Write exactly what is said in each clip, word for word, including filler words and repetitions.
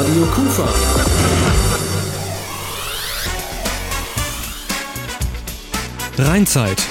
Radio Kufa. Rheinzeit.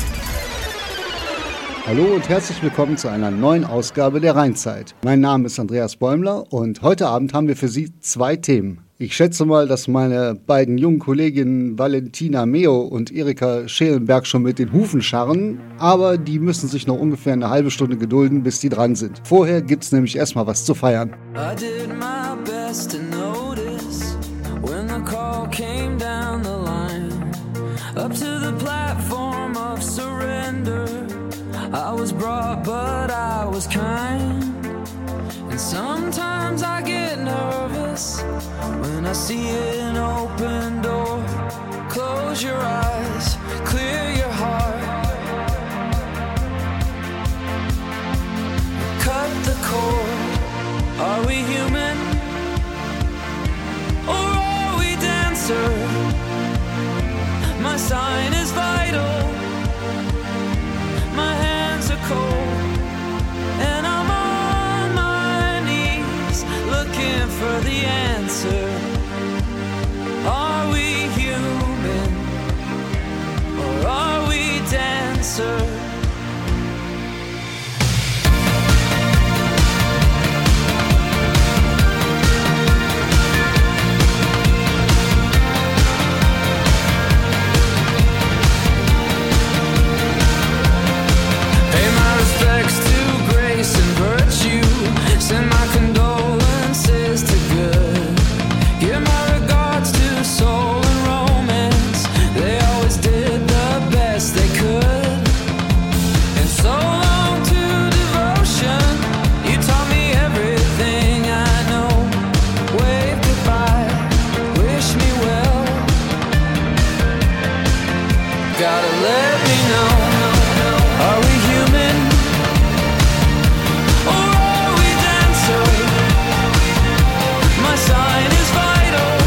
Hallo und herzlich willkommen zu einer neuen Ausgabe der Rheinzeit. Mein Name ist Andreas Bäumler und heute Abend haben wir für Sie zwei Themen. Ich schätze mal, dass meine beiden jungen Kolleginnen Valentina Meo und Erika Schelenberg schon mit den Hufen scharren, aber die müssen sich noch ungefähr eine halbe Stunde gedulden, bis die dran sind. Vorher gibt's nämlich erstmal was zu feiern. I did my best to notice when the call came down the line up to the platform of surrender. I was brought but I was kind, and sometimes I get nervous when I see an open door. Close your eyes, clear your heart, cut the cord. Are we human or are we dancer? My sign is vital, my hands are cold, and I'm on my knees looking for the answer. Are we human or are we dancer? Send my condolences to good. Give my regards to soul and romance. They always did the best they could. And so long to devotion. You taught me everything I know. Wave goodbye, wish me well. Gotta let me know. Are we human? Sign is vital,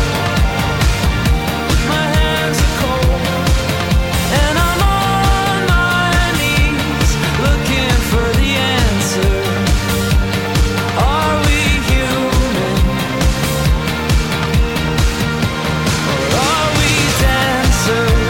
my hands are cold, and I'm on my knees looking for the answer. Are we human or are we dancer?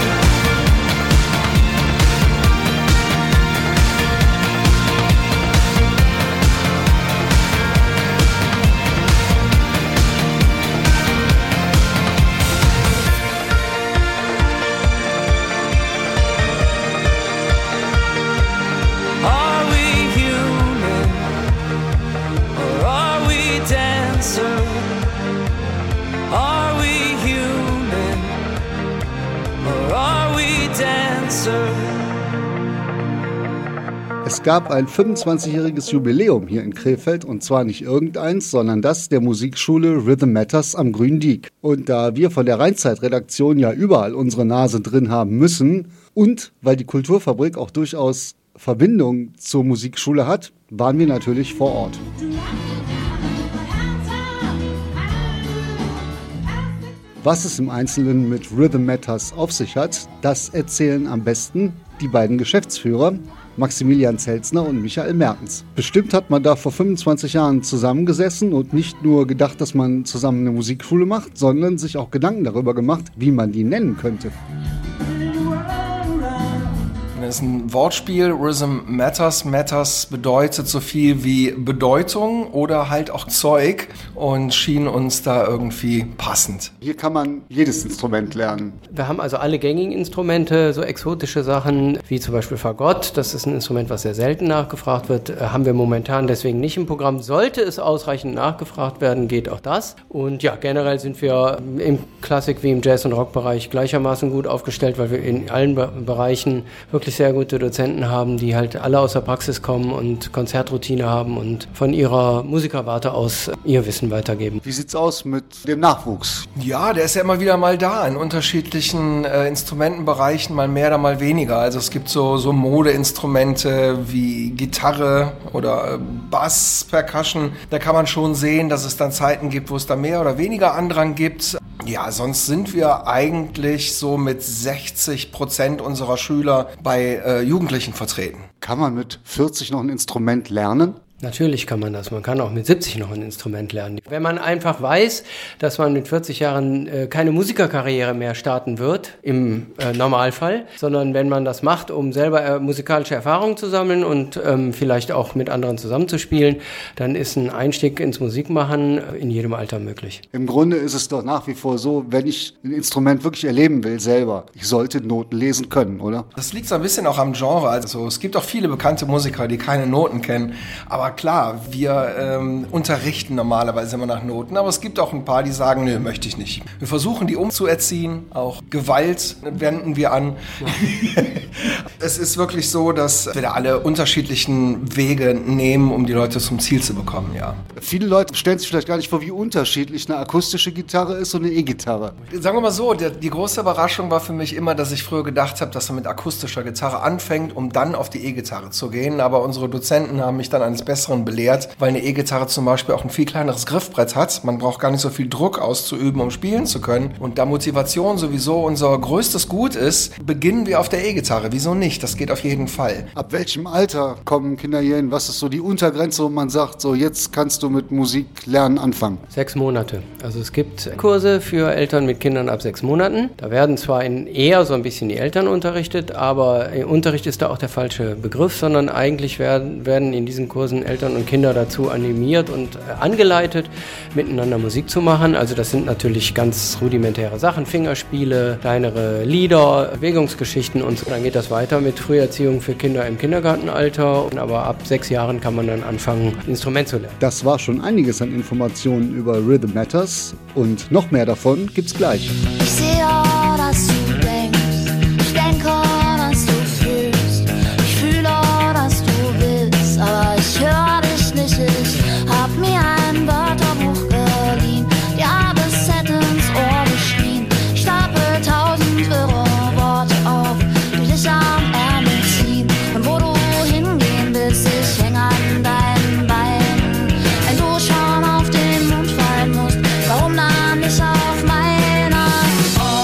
Es gab ein fünfundzwanzigjähriges Jubiläum hier in Krefeld, und zwar nicht irgendeins, sondern das der Musikschule Rhythm Matters am Grünen Diek. Und da wir von der Rheinzeit-Redaktion ja überall unsere Nase drin haben müssen und weil die Kulturfabrik auch durchaus Verbindung zur Musikschule hat, waren wir natürlich vor Ort. Was es im Einzelnen mit Rhythm Matters auf sich hat, das erzählen am besten die beiden Geschäftsführer, Maximilian Zelzner und Michael Mertens. Bestimmt hat man da vor fünfundzwanzig Jahren zusammengesessen und nicht nur gedacht, dass man zusammen eine Musikschule macht, sondern sich auch Gedanken darüber gemacht, wie man die nennen könnte. Das ist ein Wortspiel, Rhythm Matters. Matters bedeutet so viel wie Bedeutung oder halt auch Zeug und schien uns da irgendwie passend. Hier kann man jedes Instrument lernen. Wir haben also alle gängigen Instrumente, so exotische Sachen wie zum Beispiel Fagott. Das ist ein Instrument, was sehr selten nachgefragt wird. Äh, haben wir momentan deswegen nicht im Programm. Sollte es ausreichend nachgefragt werden, geht auch das. Und ja, generell sind wir im Klassik- wie im Jazz- und Rockbereich gleichermaßen gut aufgestellt, weil wir in allen Be- Bereichen wirklich sehr gute Dozenten haben, die halt alle aus der Praxis kommen und Konzertroutine haben und von ihrer Musikerwarte aus ihr Wissen weitergeben. Wie sieht's aus mit dem Nachwuchs? Ja, der ist ja immer wieder mal da, in unterschiedlichen äh, Instrumentenbereichen, mal mehr oder mal weniger. Also es gibt so, so Modeinstrumente wie Gitarre oder äh, Bass, Percussion. Da kann man schon sehen, dass es dann Zeiten gibt, wo es da mehr oder weniger Andrang gibt. Ja, sonst sind wir eigentlich so mit sechzig Prozent unserer Schüler bei äh, Jugendlichen vertreten. Kann man mit vierzig noch ein Instrument lernen? Natürlich kann man das. Man kann auch mit siebzig noch ein Instrument lernen. Wenn man einfach weiß, dass man mit vierzig Jahren äh, keine Musikerkarriere mehr starten wird, im äh, Normalfall, sondern wenn man das macht, um selber äh, musikalische Erfahrungen zu sammeln und ähm, vielleicht auch mit anderen zusammenzuspielen, dann ist ein Einstieg ins Musikmachen in jedem Alter möglich. Im Grunde ist es doch nach wie vor so, wenn ich ein Instrument wirklich erleben will selber, ich sollte Noten lesen können, oder? Das liegt so ein bisschen auch am Genre. Also es gibt auch viele bekannte Musiker, die keine Noten kennen, aber klar, wir ähm, unterrichten normalerweise immer nach Noten, aber es gibt auch ein paar, die sagen, nö, möchte ich nicht. Wir versuchen, die umzuerziehen, auch Gewalt wenden wir an. Es ist wirklich so, dass wir da alle unterschiedlichen Wege nehmen, um die Leute zum Ziel zu bekommen, ja. Viele Leute stellen sich vielleicht gar nicht vor, wie unterschiedlich eine akustische Gitarre ist und eine E-Gitarre. Sagen wir mal so, die, die große Überraschung war für mich immer, dass ich früher gedacht habe, dass man mit akustischer Gitarre anfängt, um dann auf die E-Gitarre zu gehen, aber unsere Dozenten haben mich dann eines Besseren belehrt, weil eine E-Gitarre zum Beispiel auch ein viel kleineres Griffbrett hat. Man braucht gar nicht so viel Druck auszuüben, um spielen zu können. Und da Motivation sowieso unser größtes Gut ist, beginnen wir auf der E-Gitarre. Wieso nicht? Das geht auf jeden Fall. Ab welchem Alter kommen Kinder hier hin? Was ist so die Untergrenze, wo man sagt, so jetzt kannst du mit Musik lernen anfangen? Sechs Monate. Also es gibt Kurse für Eltern mit Kindern ab sechs Monaten. Da werden zwar in eher so ein bisschen die Eltern unterrichtet, aber Unterricht ist da auch der falsche Begriff, sondern eigentlich werden, werden in diesen Kursen Eltern und Kinder dazu animiert und äh, angeleitet, miteinander Musik zu machen. Also das sind natürlich ganz rudimentäre Sachen, Fingerspiele, kleinere Lieder, Bewegungsgeschichten und so. Dann geht das weiter mit Früherziehung für Kinder im Kindergartenalter. Aber ab sechs Jahren kann man dann anfangen, Instrument zu lernen. Das war schon einiges an Informationen über Rhythm Matters und noch mehr davon gibt's gleich. Ich sehe, dass du denkst, ich denke, dass du fühlst, ich fühle, dass du willst, aber ich höre dich nicht, ich hab mir ein Wörterbuch geliehen, die A bis Z ins Ohr geschrien, ich stapel tausend wirre Worte auf, die dich am Ärmel ziehen, und wo du hingehen willst, ich häng an deinen Beinen, wenn du schon auf den Mund fallen musst, warum dann nicht auf meiner? Oh.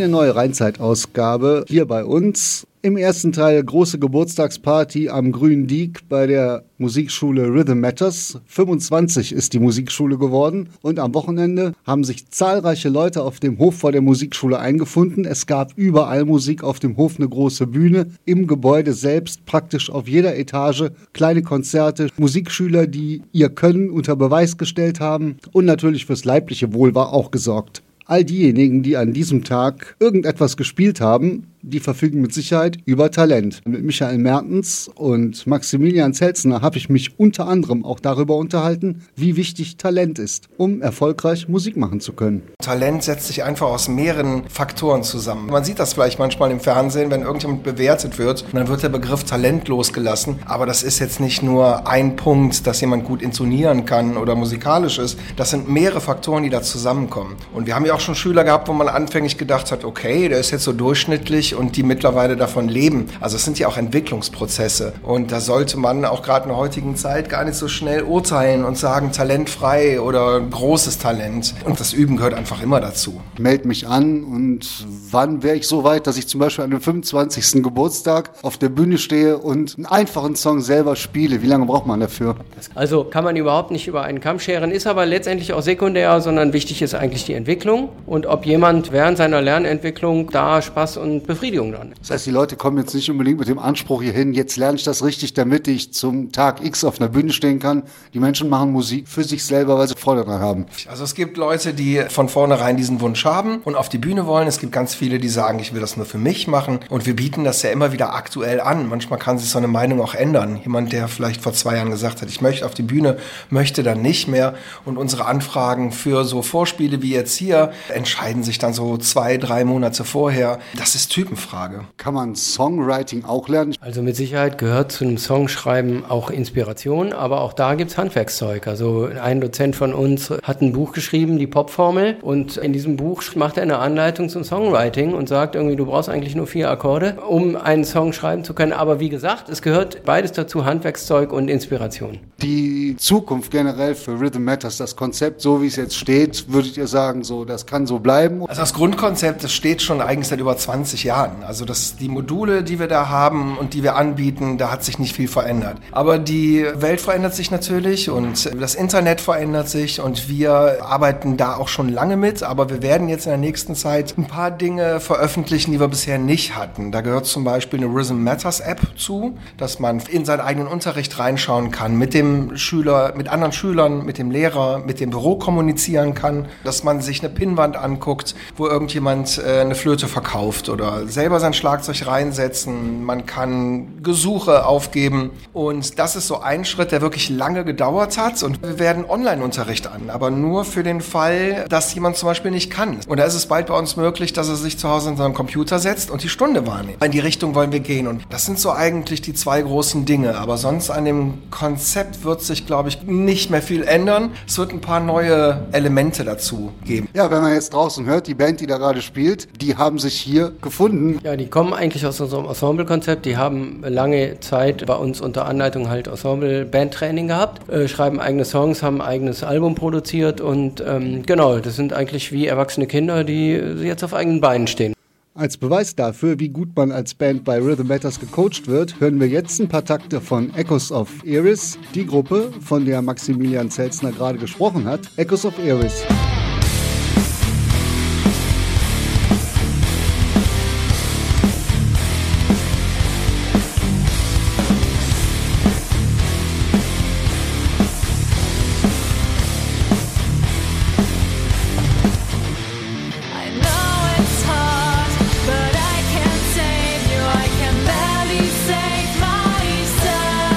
Eine neue Rheinzeit-Ausgabe hier bei uns. Im ersten Teil große Geburtstagsparty am Grünen Diek bei der Musikschule Rhythm Matters. fünfundzwanzig ist die Musikschule geworden und am Wochenende haben sich zahlreiche Leute auf dem Hof vor der Musikschule eingefunden. Es gab überall Musik, auf dem Hof eine große Bühne, im Gebäude selbst praktisch auf jeder Etage kleine Konzerte, Musikschüler, die ihr Können unter Beweis gestellt haben und natürlich fürs leibliche Wohl war auch gesorgt. All diejenigen, die an diesem Tag irgendetwas gespielt haben, die verfügen mit Sicherheit über Talent. Mit Michael Mertens und Maximilian Zelzner habe ich mich unter anderem auch darüber unterhalten, wie wichtig Talent ist, um erfolgreich Musik machen zu können. Talent setzt sich einfach aus mehreren Faktoren zusammen. Man sieht das vielleicht manchmal im Fernsehen, wenn irgendjemand bewertet wird und dann wird der Begriff Talent losgelassen. Aber das ist jetzt nicht nur ein Punkt, dass jemand gut intonieren kann oder musikalisch ist. Das sind mehrere Faktoren, die da zusammenkommen. Und wir haben ja auch schon Schüler gehabt, wo man anfänglich gedacht hat, okay, der ist jetzt so durchschnittlich und die mittlerweile davon leben. Also es sind ja auch Entwicklungsprozesse und da sollte man auch gerade in der heutigen Zeit gar nicht so schnell urteilen und sagen, talentfrei oder großes Talent. Und das Üben gehört einfach immer dazu. Meld mich an und wann wäre ich so weit, dass ich zum Beispiel an dem fünfundzwanzigsten Geburtstag auf der Bühne stehe und einen einfachen Song selber spiele? Wie lange braucht man dafür? Also kann man überhaupt nicht über einen Kamm scheren, ist aber letztendlich auch sekundär, sondern wichtig ist eigentlich die Entwicklung und ob jemand während seiner Lernentwicklung da Spaß und Befriedigung dann. Das heißt, die Leute kommen jetzt nicht unbedingt mit dem Anspruch hierhin, jetzt lerne ich das richtig, damit ich zum Tag X auf einer Bühne stehen kann. Die Menschen machen Musik für sich selber, weil sie Freude daran haben. Also es gibt Leute, die von vornherein diesen Wunsch haben und auf die Bühne wollen. Es gibt ganz viele, die sagen, ich will das nur für mich machen. Und wir bieten das ja immer wieder aktuell an. Manchmal kann sich so eine Meinung auch ändern. Jemand, der vielleicht vor zwei Jahren gesagt hat, ich möchte auf die Bühne, möchte dann nicht mehr. Und unsere Anfragen für so Vorspiele wie jetzt hier entscheiden sich dann so zwei, drei Monate vorher. Das ist Typenfrage. Kann man Songwriting auch lernen? Also mit Sicherheit gehört zu einem Songschreiben auch Inspiration, aber auch da gibt's Handwerkszeug. Also ein Dozent von uns hat ein Buch geschrieben, die Popformel, und in diesem Buch macht er eine Anleitung zum Songwriting und sagt irgendwie, du brauchst eigentlich nur vier Akkorde, um einen Song schreiben zu können. Aber wie gesagt, es gehört beides dazu, Handwerkszeug und Inspiration. Die Zukunft generell für Rhythm Matters, das Konzept, so wie es jetzt steht, würdet ihr sagen, so das kann so bleiben? Also das Grundkonzept, das steht schon eigentlich seit über zwanzig Jahren. Also das, die Module, die wir da haben und die wir anbieten, da hat sich nicht viel verändert. Aber die Welt verändert sich natürlich und das Internet verändert sich und wir arbeiten da auch schon lange mit, aber wir werden jetzt in der nächsten Zeit ein paar Dinge veröffentlichen, die wir bisher nicht hatten. Da gehört zum Beispiel eine Rhythm Matters App zu, dass man in seinen eigenen Unterricht reinschauen kann, mit dem Schüler, mit anderen Schülern, mit dem Lehrer, mit dem Büro kommunizieren kann, dass man sich eine Pinnwand anguckt, wo irgendjemand äh, eine Flöte verkauft oder selber sein Schlagzeug reinsetzen. Man kann Gesuche aufgeben und das ist so ein Schritt, der wirklich lange gedauert hat und wir werden Online-Unterricht an, aber nur für den Fall, dass jemand zum Beispiel nicht kann. Und da ist es bald bei uns möglich, dass er sich zu Hause in seinem Computer setzt und die Stunde wahrnimmt. In die Richtung wollen wir gehen und das sind so eigentlich die zwei großen Dinge, aber sonst an dem Konzept wird sich, glaube ich, nicht mehr viel ändern. Es wird ein paar neue Elemente dazu geben. Ja, wenn man jetzt draußen hört, die Band, die da gerade spielt, die haben sich hier gefunden. Ja, die kommen eigentlich aus unserem Ensemble-Konzept. Die haben lange Zeit bei uns unter Anleitung halt Ensemble-Bandtraining gehabt, äh, schreiben eigene Songs, haben ein eigenes Album produziert und ähm, genau, das sind eigentlich wie erwachsene Kinder, die jetzt auf eigenen Beinen stehen. Als Beweis dafür, wie gut man als Band bei Rhythm Matters gecoacht wird, hören wir jetzt ein paar Takte von Echoes of Eris, die Gruppe, von der Maximilian Zelzner gerade gesprochen hat. Echoes of Eris.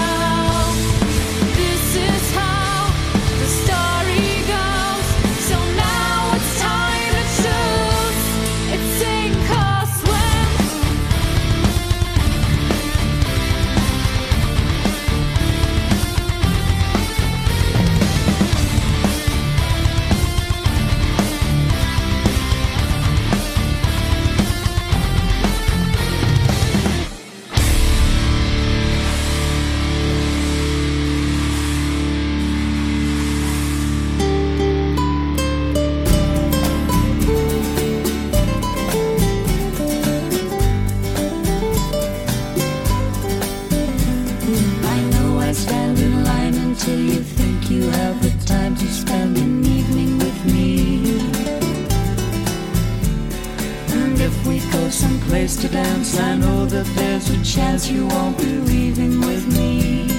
This is how the story goes. So till you think you have the time to spend an evening with me. And if we go someplace to dance, I know that there's a chance you won't be leaving with me.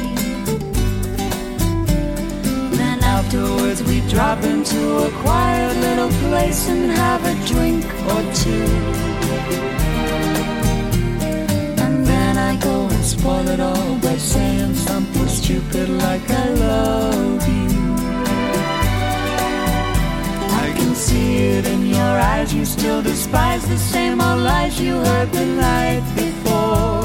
Then afterwards we drop into a quiet little place and have a drink or two. And then I go and spoil it all by saying something stupid like I love you. I can see it in your eyes, you still despise the same old lies you heard the night before.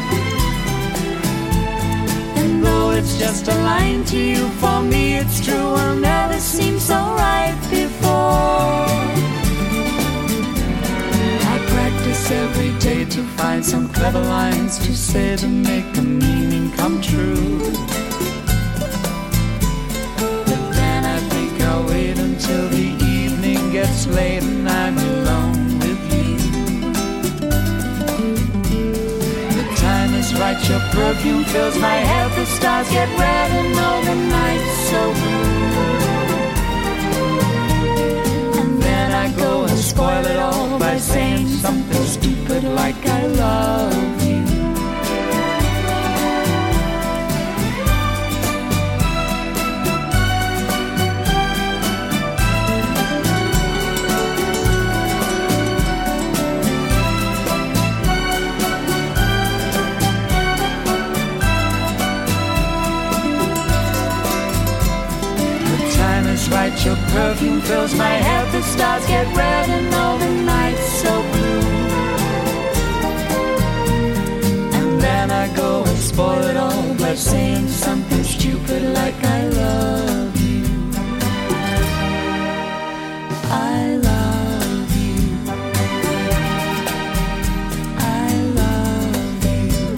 And though it's just a line to you, for me it's true, will never seem so right before. I practice every day to find some clever lines to say to make the meaning come true. But then I think I'll wait until the evening gets late and I'm alone with you. The time is right, your perfume fills my head, the stars get red and all the night's so blue. And then I go and spoil it all by saying something stupid like I love you. Right, your perfume fills my head, the stars get red and all the night's so blue. And then I go and spoil it all by saying something stupid like I love you. I love you. I love you.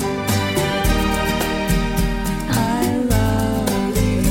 I love you.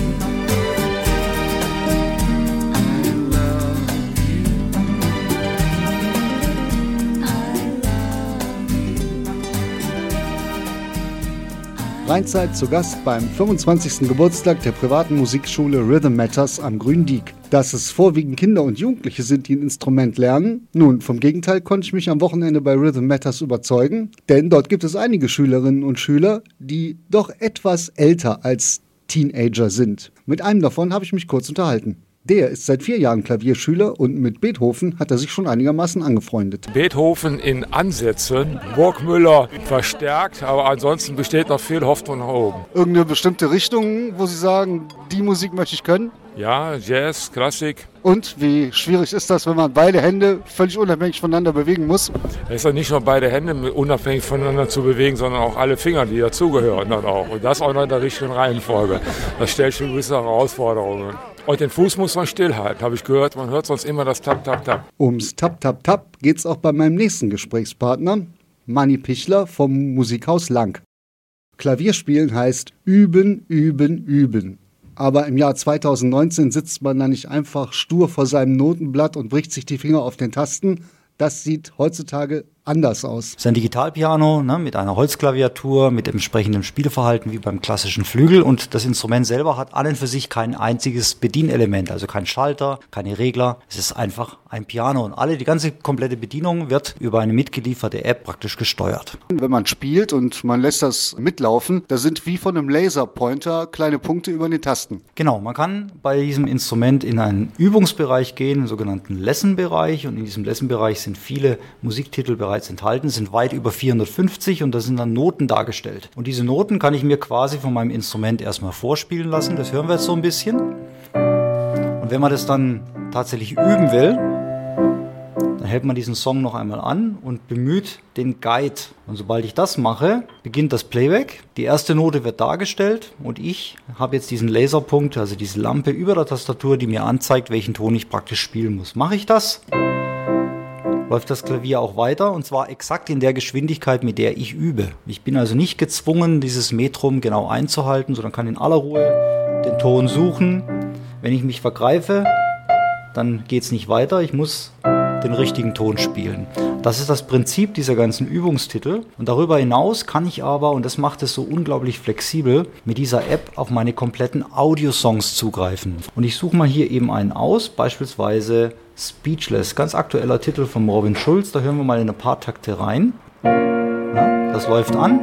Rheinzeit zu Gast beim fünfundzwanzigsten Geburtstag der privaten Musikschule Rhythm Matters am Gründiek. Dass es vorwiegend Kinder und Jugendliche sind, die ein Instrument lernen? Nun, vom Gegenteil konnte ich mich am Wochenende bei Rhythm Matters überzeugen, denn dort gibt es einige Schülerinnen und Schüler, die doch etwas älter als Teenager sind. Mit einem davon habe ich mich kurz unterhalten. Der ist seit vier Jahren Klavierschüler und mit Beethoven hat er sich schon einigermaßen angefreundet. Beethoven in Ansätzen, Burgmüller verstärkt, aber ansonsten besteht noch viel Hoffnung nach oben. Irgendeine bestimmte Richtung, wo Sie sagen, die Musik möchte ich können? Ja, Jazz, Klassik. Und wie schwierig ist das, wenn man beide Hände völlig unabhängig voneinander bewegen muss? Es ist ja nicht nur beide Hände unabhängig voneinander zu bewegen, sondern auch alle Finger, die dazugehören dann auch. Und das auch noch in der richtigen Reihenfolge. Das stellt schon gewisse Herausforderungen. Und den Fuß muss man stillhalten, habe ich gehört. Man hört sonst immer das Tap, Tap, Tap. Ums Tap, Tap, Tap geht es auch bei meinem nächsten Gesprächspartner, Manni Pichler vom Musikhaus Lang. Klavierspielen heißt üben, üben, üben. Aber im Jahr zweitausendneunzehn sitzt man da nicht einfach stur vor seinem Notenblatt und bricht sich die Finger auf den Tasten. Das sieht heutzutage anders aus. Es ist ein Digitalpiano, ne, mit einer Holzklaviatur, mit entsprechendem Spielverhalten wie beim klassischen Flügel, und das Instrument selber hat an und für sich kein einziges Bedienelement, also kein Schalter, keine Regler. Es ist einfach ein Piano und alle, die ganze komplette Bedienung wird über eine mitgelieferte App praktisch gesteuert. Wenn man spielt und man lässt das mitlaufen, da sind wie von einem Laserpointer kleine Punkte über den Tasten. Genau, man kann bei diesem Instrument in einen Übungsbereich gehen, einen sogenannten Lesson-Bereich, und in diesem Lesson-Bereich sind viele Musiktitel bereits enthalten, sind weit über vierhundertfünfzig, und da sind dann Noten dargestellt. Und diese Noten kann ich mir quasi von meinem Instrument erstmal vorspielen lassen, das hören wir jetzt so ein bisschen. Und wenn man das dann tatsächlich üben will, dann hält man diesen Song noch einmal an und bemüht den Guide. Und sobald ich das mache, beginnt das Playback. Die erste Note wird dargestellt und ich habe jetzt diesen Laserpunkt, also diese Lampe über der Tastatur, die mir anzeigt, welchen Ton ich praktisch spielen muss. Mache ich das, läuft das Klavier auch weiter, und zwar exakt in der Geschwindigkeit, mit der ich übe. Ich bin also nicht gezwungen, dieses Metrum genau einzuhalten, sondern kann in aller Ruhe den Ton suchen. Wenn ich mich vergreife, dann geht es nicht weiter. Ich muss den richtigen Ton spielen. Das ist das Prinzip dieser ganzen Übungstitel. Und darüber hinaus kann ich aber, und das macht es so unglaublich flexibel, mit dieser App auf meine kompletten Audiosongs zugreifen. Und ich suche mal hier eben einen aus, beispielsweise Speechless, ganz aktueller Titel von Robin Schulz. Da hören wir mal in ein paar Takte rein. Ja, das läuft an.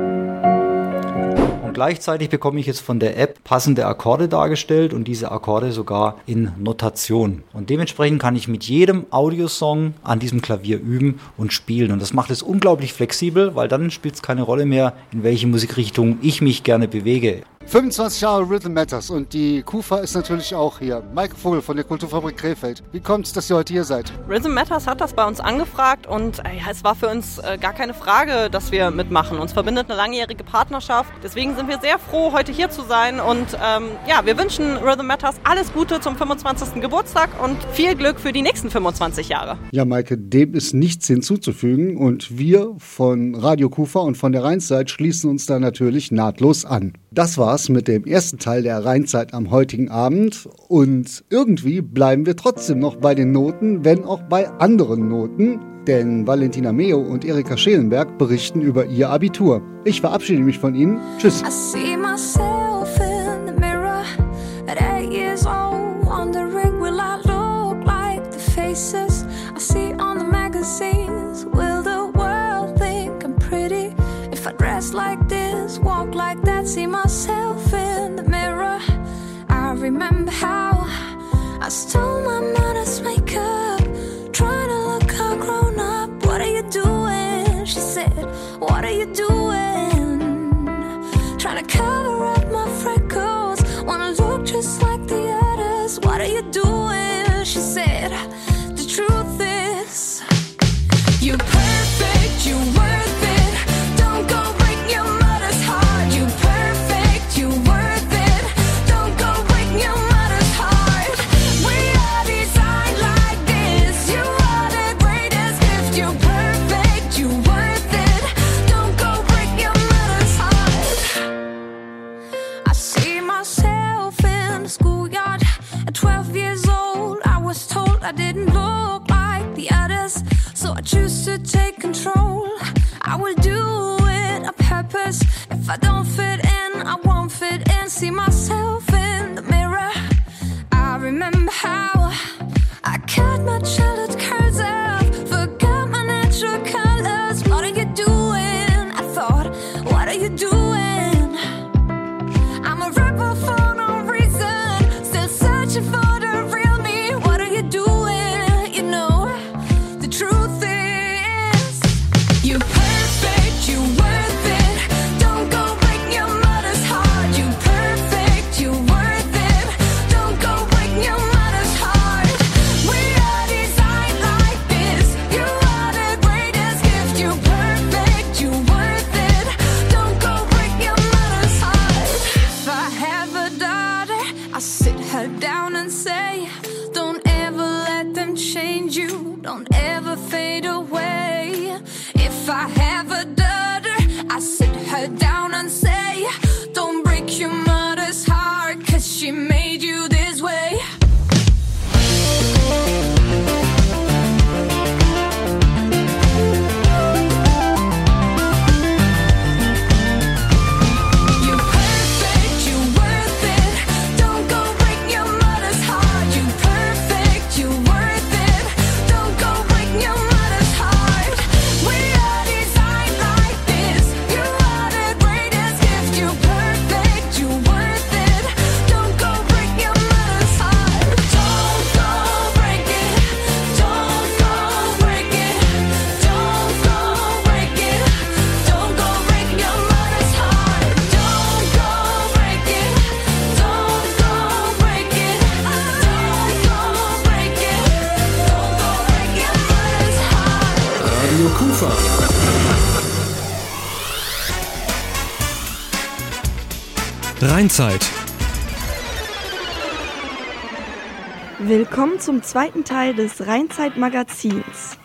Und gleichzeitig bekomme ich jetzt von der App passende Akkorde dargestellt und diese Akkorde sogar in Notation. Und dementsprechend kann ich mit jedem Audiosong an diesem Klavier üben und spielen. Und das macht es unglaublich flexibel, weil dann spielt es keine Rolle mehr, in welche Musikrichtung ich mich gerne bewege. fünfundzwanzig Jahre Rhythm Matters und die KUFA ist natürlich auch hier. Maike Vogel von der Kulturfabrik Krefeld. Wie kommt es, dass ihr heute hier seid? Rhythm Matters hat das bei uns angefragt und äh, ja, es war für uns äh, gar keine Frage, dass wir mitmachen. Uns verbindet eine langjährige Partnerschaft. Deswegen sind wir sehr froh, heute hier zu sein und ähm, ja, wir wünschen Rhythm Matters alles Gute zum fünfundzwanzigsten Geburtstag und viel Glück für die nächsten fünfundzwanzig Jahre. Ja, Maike, dem ist nichts hinzuzufügen und wir von Radio KUFA und von der Rheinzeit schließen uns da natürlich nahtlos an. Das war's mit dem ersten Teil der Rheinzeit am heutigen Abend und irgendwie bleiben wir trotzdem noch bei den Noten, wenn auch bei anderen Noten, denn Valentina Meo und Erika Schelenberg berichten über ihr Abitur. Ich verabschiede mich von Ihnen. Tschüss. I see myself in the mirror at eight years old, wondering will I look like the faces I see on the magazines? Will the world think I'm pretty if I dress like this, walk like that, see myself in the mirror? I remember how I stole my mother's makeup, trying to look all grown up. What are you doing? She said, what are you doing? Trying to cover up my freckles, wanna look just like the others. What are you doing? She said, the truth is, you're perfect, you're worth it. Don't go break your mother's heart. You're perfect, you're worth it. Don't go break your mother's heart. We are designed like this. You are the greatest gift. You're perfect, you're worth it. Don't go break your mother's heart. I see myself in the schoolyard at twelve years old. I was told I didn't look like the others, so I choose to take control. I will do it on purpose. If I don't fit in, I won't fit in. See myself in the mirror. I remember how I cut my childhood curls up, forgot my natural colors. What are you doing? I thought, what are you doing? I'm a rebel for no reason, still searching for the real me. What are you doing? You know, the truth is, you're perfect, you're worth it. Don't go break your mother's heart. You're perfect, you're worth it. Don't go break your mother's heart. We are designed like this. You are the greatest gift. You're perfect, you're worth it. Don't go break your mother's heart. If I have a daughter, I sit her down and say, don't ever let them change you. Don't ever fade away. If I have a daughter, I sit her down and say, don't break your mother's heart, 'cause she made you this way. You're perfect, you're worth it. Don't go break your mother's heart. You're perfect, you're worth it. Don't go break your mother's heart. We are designed like this. You are the greatest gift. You're perfect, you're worth it. Don't go break your mother's heart. Don't go break it. Don't go break it. Don't go break it. Don't go break your mother's heart. Don't go break it. Don't go break it. Don't go break it. Don't go break your mother's heart. Radio KUFA. Rheinzeit. Willkommen zum zweiten Teil des Rheinzeit-Magazins.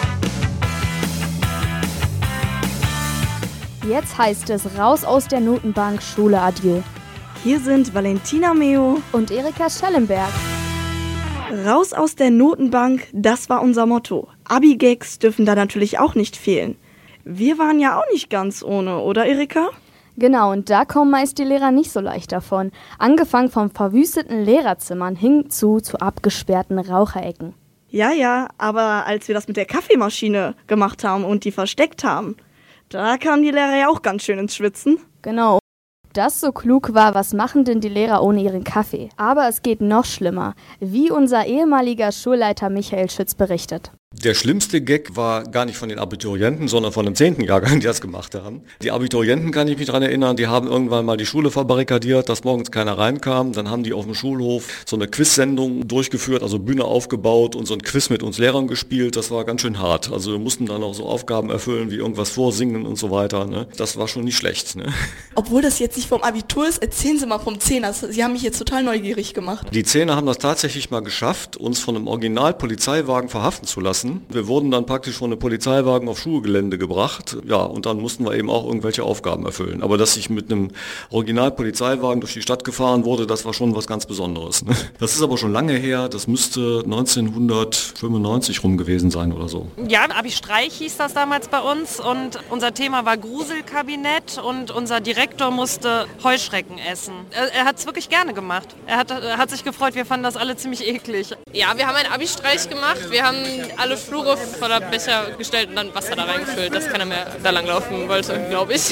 Jetzt heißt es raus aus der Notenbank, Schule adieu. Hier sind Valentina Meo und Erika Schellenberg. Raus aus der Notenbank, das war unser Motto. Abi-Gags dürfen da natürlich auch nicht fehlen. Wir waren ja auch nicht ganz ohne, oder Erika? Genau, und da kommen meist die Lehrer nicht so leicht davon. Angefangen von verwüsteten Lehrerzimmern hinzu zu abgesperrten Raucherecken. Ja, ja, aber als wir das mit der Kaffeemaschine gemacht haben und die versteckt haben, da kamen die Lehrer ja auch ganz schön ins Schwitzen. Genau. Das so klug war, was machen denn die Lehrer ohne ihren Kaffee? Aber es geht noch schlimmer, wie unser ehemaliger Schulleiter Michael Schütz berichtet. Der schlimmste Gag war gar nicht von den Abiturienten, sondern von dem zehnten Jahrgang, die das gemacht haben. Die Abiturienten, kann ich mich daran erinnern, die haben irgendwann mal die Schule verbarrikadiert, dass morgens keiner reinkam. Dann haben die auf dem Schulhof so eine Quiz-Sendung durchgeführt, also Bühne aufgebaut und so ein Quiz mit uns Lehrern gespielt. Das war ganz schön hart. Also wir mussten dann auch so Aufgaben erfüllen, wie irgendwas vorsingen und so weiter. Ne? Das war schon nicht schlecht. Ne? Obwohl das jetzt nicht vom Abitur ist, erzählen Sie mal vom Zehner. Sie haben mich jetzt total neugierig gemacht. Die Zehner haben das tatsächlich mal geschafft, uns von einem Original-Polizeiwagen verhaften zu lassen. Wir wurden dann praktisch von einem Polizeiwagen auf Schulgelände gebracht, ja, und dann mussten wir eben auch irgendwelche Aufgaben erfüllen. Aber dass ich mit einem Original-Polizeiwagen durch die Stadt gefahren wurde, das war schon was ganz Besonderes. Ne? Das ist aber schon lange her, das müsste neunzehnhundertfünfundneunzig rum gewesen sein oder so. Ja, Abi-Streich hieß das damals bei uns und unser Thema war Gruselkabinett und unser Direktor musste Heuschrecken essen. Er, er hat es wirklich gerne gemacht. Er hat, er hat sich gefreut, wir fanden das alle ziemlich eklig. Ja, wir haben einen Abi-Streich gemacht, wir haben alle Flure vor der Becher gestellt und dann Wasser da reingefüllt, dass keiner mehr da langlaufen wollte, glaube ich.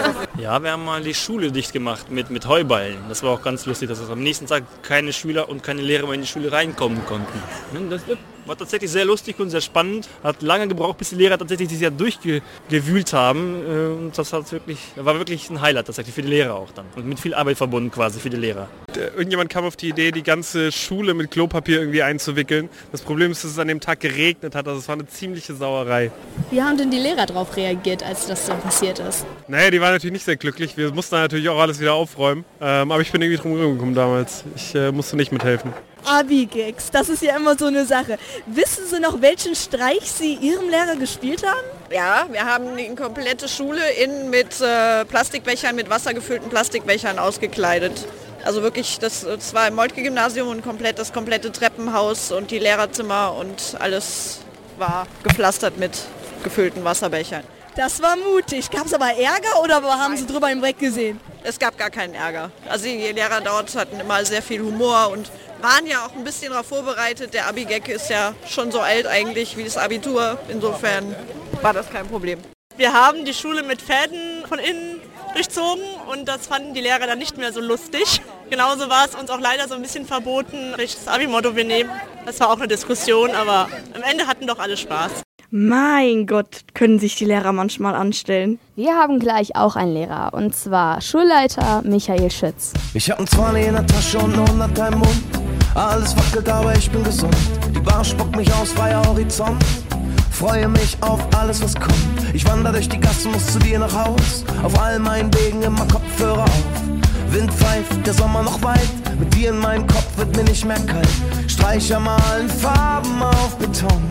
Ja, wir haben mal die Schule dicht gemacht mit, mit Heuballen. Das war auch ganz lustig, dass am nächsten Tag keine Schüler und keine Lehrer mehr in die Schule reinkommen konnten. Das war tatsächlich sehr lustig und sehr spannend. Hat lange gebraucht, bis die Lehrer tatsächlich sich ja durchgewühlt haben. Und das hat wirklich, war wirklich ein Highlight tatsächlich für die Lehrer auch dann. Und mit viel Arbeit verbunden quasi für die Lehrer. Irgendjemand kam auf die Idee, die ganze Schule mit Klopapier irgendwie einzuwickeln. Das Problem ist, dass es an dem Tag geregnet hat. Also es war eine ziemliche Sauerei. Wie haben denn die Lehrer darauf reagiert, als das so passiert ist? Naja, die waren natürlich nicht sehr glücklich. Wir mussten natürlich auch alles wieder aufräumen. Ähm, aber ich bin irgendwie drum gekommen damals. Ich äh, musste nicht mithelfen. Abi-Gags, das ist ja immer so eine Sache. Wissen Sie noch, welchen Streich Sie Ihrem Lehrer gespielt haben? Ja, wir haben die komplette Schule innen mit äh, Plastikbechern, mit wassergefüllten Plastikbechern ausgekleidet. Also wirklich, das, das war im Moltke-Gymnasium und komplett, das komplette Treppenhaus und die Lehrerzimmer und alles war gepflastert mit gefüllten Wasserbechern. Das war mutig. Gab es aber Ärger oder haben Sie drüber im Dreck gesehen? Es gab gar keinen Ärger. Also die Lehrer dort hatten immer sehr viel Humor und waren ja auch ein bisschen darauf vorbereitet. Der Abi-Gag ist ja schon so alt eigentlich wie das Abitur. Insofern war das kein Problem. Wir haben die Schule mit Fäden von innen durchzogen und das fanden die Lehrer dann nicht mehr so lustig. Genauso war es uns auch leider so ein bisschen verboten, durch das Abi-Motto wir nehmen. Das war auch eine Diskussion, aber am Ende hatten doch alle Spaß. Mein Gott, können sich die Lehrer manchmal anstellen. Wir haben gleich auch einen Lehrer, und zwar Schulleiter Michael Schütz. Ich hab ein Zwanni in der Tasche und eine Hundert im Mund. Alles wackelt, aber ich bin gesund. Die Bar spuckt mich aus, freier Horizont. Freue mich auf alles, was kommt. Ich wandere durch die Gassen, muss zu dir nach Haus. Auf all meinen Wegen immer Kopfhörer auf. Wind pfeift, der Sommer noch weit. Mit dir in meinem Kopf wird mir nicht mehr kalt. Streicher malen Farben auf Beton.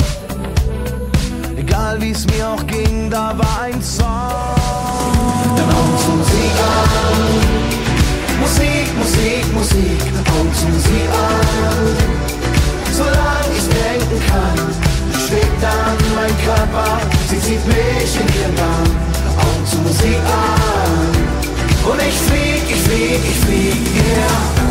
Egal wie es mir auch ging, da war ein Song. Dann Augen zur Musik an. Musik, Musik, Musik. Augen zur Musik an. Solange ich denken kann, schwebt dann mein Körper. Sie zieht mich in ihren Bann. Augen zur Musik an. Und ich flieg, ich flieg, ich flieg, yeah.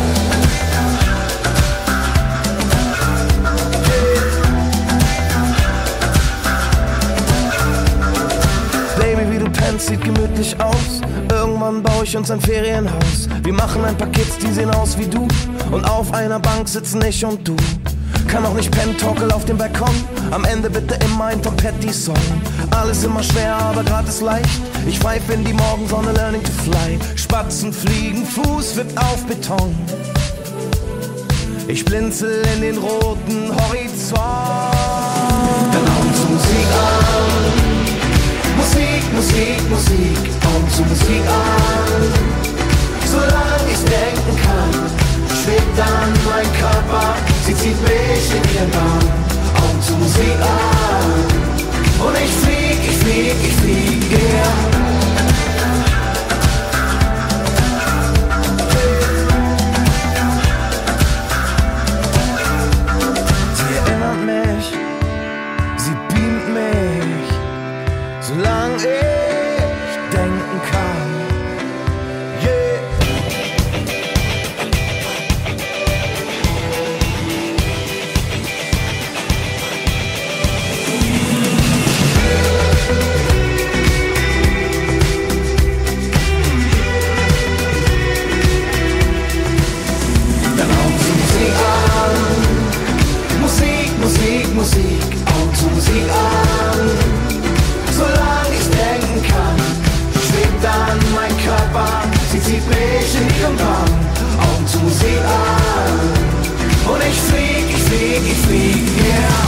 Sieht gemütlich aus, irgendwann baue ich uns ein Ferienhaus. Wir machen ein paar Kids, die sehen aus wie du. Und auf einer Bank sitzen ich und du. Kann auch nicht pennen, torkel auf dem Balkon. Am Ende bitte immer ein Tom Petty-Song. Alles immer schwer, aber grad ist leicht. Ich pfeife in die Morgensonne, learning to fly. Spatzen fliegen, Fuß wippt auf Beton. Ich blinzel in den roten Horizont. Dann Augen zur Musik an. Musik, Musik, Musik, Augen zur Musik an. Solange ich denken kann, schwebt dann mein Körper. Sie zieht mich in ihren Bann. Augen zur Musik an. Und ich flieg, ich flieg, ich flieg, yeah. Musik, ich flieg, yeah.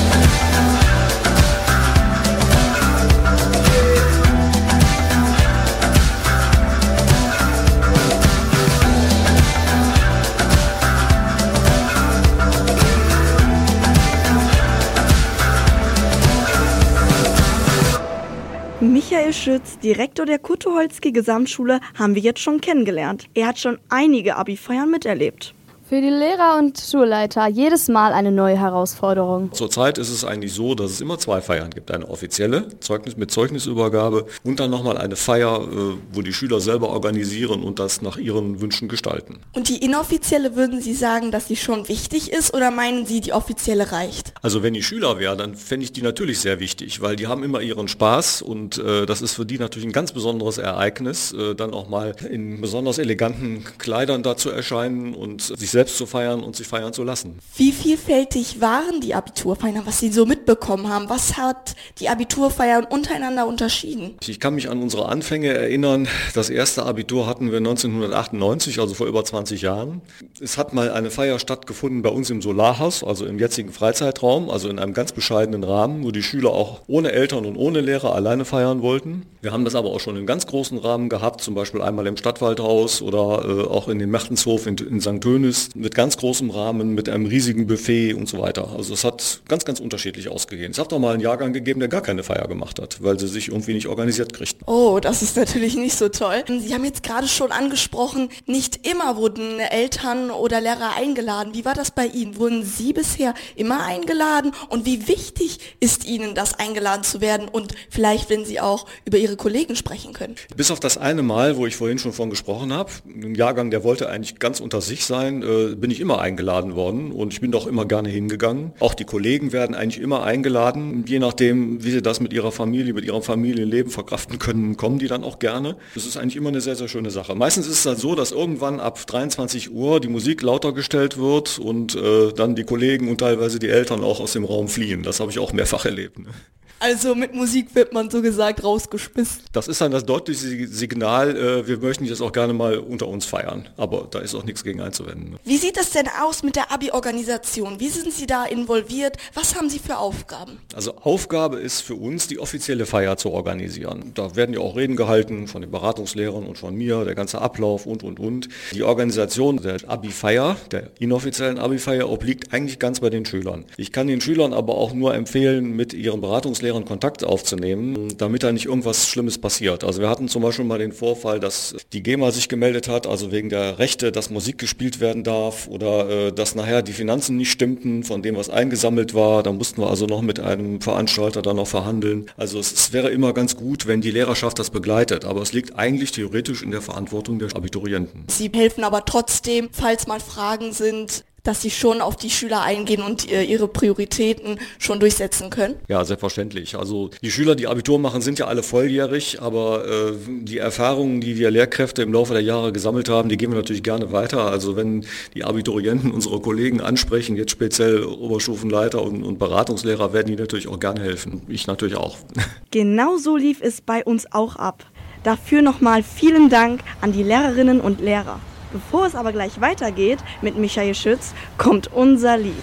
Michael Schütz, Direktor der Kurt-Tucholsky-Gesamtschule, haben wir jetzt schon kennengelernt. Er hat schon einige Abi-Feiern miterlebt. Für die Lehrer und Schulleiter jedes Mal eine neue Herausforderung. Zurzeit ist es eigentlich so, dass es immer zwei Feiern gibt. Eine offizielle Zeugnis mit Zeugnisübergabe und dann nochmal eine Feier, wo die Schüler selber organisieren und das nach ihren Wünschen gestalten. Und die inoffizielle, würden Sie sagen, dass die schon wichtig ist oder meinen Sie, die offizielle reicht? Also wenn die Schüler wären, dann fände ich die natürlich sehr wichtig, weil die haben immer ihren Spaß und äh, das ist für die natürlich ein ganz besonderes Ereignis, äh, dann auch mal in besonders eleganten Kleidern da zu erscheinen und sich selbst zu feiern und sich feiern zu lassen. Wie vielfältig waren die Abiturfeiern, was Sie so mitbekommen haben? Was hat die Abiturfeiern untereinander unterschieden? Ich kann mich an unsere Anfänge erinnern. Das erste Abitur hatten wir neunzehnhundertachtundneunzig, also vor über zwanzig Jahren. Es hat mal eine Feier stattgefunden bei uns im Solarhaus, also im jetzigen Freizeitraum, also in einem ganz bescheidenen Rahmen, wo die Schüler auch ohne Eltern und ohne Lehrer alleine feiern wollten. Wir haben das aber auch schon im ganz großen Rahmen gehabt, zum Beispiel einmal im Stadtwaldhaus oder äh, auch in dem Mertenshof in, in Sankt Tönis. Mit ganz großem Rahmen, mit einem riesigen Buffet und so weiter. Also es hat ganz, ganz unterschiedlich ausgegeben. Es hat doch mal einen Jahrgang gegeben, der gar keine Feier gemacht hat, weil sie sich irgendwie nicht organisiert kriegten. Oh, das ist natürlich nicht so toll. Sie haben jetzt gerade schon angesprochen, nicht immer wurden Eltern oder Lehrer eingeladen. Wie war das bei Ihnen? Wurden Sie bisher immer eingeladen? Und wie wichtig ist Ihnen das, eingeladen zu werden? Und vielleicht, wenn Sie auch über Ihre Kollegen sprechen können. Bis auf das eine Mal, wo ich vorhin schon von gesprochen habe, ein Jahrgang, der wollte eigentlich ganz unter sich sein, bin ich immer eingeladen worden und ich bin doch immer gerne hingegangen. Auch die Kollegen werden eigentlich immer eingeladen. Je nachdem, wie sie das mit ihrer Familie, mit ihrem Familienleben verkraften können, kommen die dann auch gerne. Das ist eigentlich immer eine sehr, sehr schöne Sache. Meistens ist es dann so, dass irgendwann ab dreiundzwanzig Uhr die Musik lauter gestellt wird und äh, dann die Kollegen und teilweise die Eltern auch aus dem Raum fliehen. Das habe ich auch mehrfach erlebt. Ne? Also mit Musik wird man so gesagt rausgeschmissen. Das ist dann das deutliche Signal, äh, wir möchten das auch gerne mal unter uns feiern. Aber da ist auch nichts gegen einzuwenden. Ne? Wie sieht es denn aus mit der Abi-Organisation? Wie sind Sie da involviert? Was haben Sie für Aufgaben? Also Aufgabe ist für uns, die offizielle Feier zu organisieren. Da werden ja auch Reden gehalten von den Beratungslehrern und von mir, der ganze Ablauf und, und, und. Die Organisation der Abi-Feier, der inoffiziellen Abi-Feier, obliegt eigentlich ganz bei den Schülern. Ich kann den Schülern aber auch nur empfehlen, mit ihren Beratungslehrern Kontakt aufzunehmen, damit da nicht irgendwas Schlimmes passiert. Also wir hatten zum Beispiel mal den Vorfall, dass die GEMA sich gemeldet hat, also wegen der Rechte, dass Musik gespielt werden darf oder äh, dass nachher die Finanzen nicht stimmten von dem, was eingesammelt war. Da mussten wir also noch mit einem Veranstalter dann noch verhandeln. Also es, es wäre immer ganz gut, wenn die Lehrerschaft das begleitet, aber es liegt eigentlich theoretisch in der Verantwortung der Abiturienten. Sie helfen aber trotzdem, falls mal Fragen sind, dass Sie schon auf die Schüler eingehen und äh, ihre Prioritäten schon durchsetzen können? Ja, selbstverständlich. Also die Schüler, die Abitur machen, sind ja alle volljährig, aber äh, die Erfahrungen, die wir Lehrkräfte im Laufe der Jahre gesammelt haben, die geben wir natürlich gerne weiter. Also wenn die Abiturienten unsere Kollegen ansprechen, jetzt speziell Oberstufenleiter und, und Beratungslehrer, werden die natürlich auch gerne helfen. Ich natürlich auch. Genau so lief es bei uns auch ab. Dafür nochmal vielen Dank an die Lehrerinnen und Lehrer. Bevor es aber gleich weitergeht mit Michael Schütz, kommt unser Lied.